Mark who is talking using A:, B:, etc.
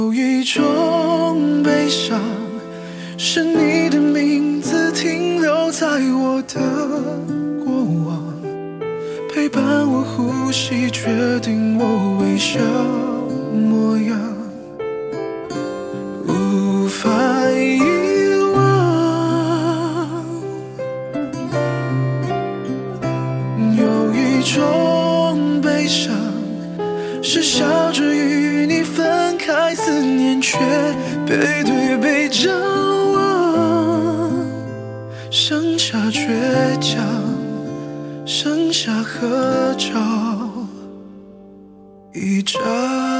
A: 有一种悲伤，是你的名字停留在我的过往，陪伴我呼吸，决定我微笑模样，无法遗忘。有一种悲伤，是笑着与你分开，思念却背对背张望，剩下倔强，剩下合照一张。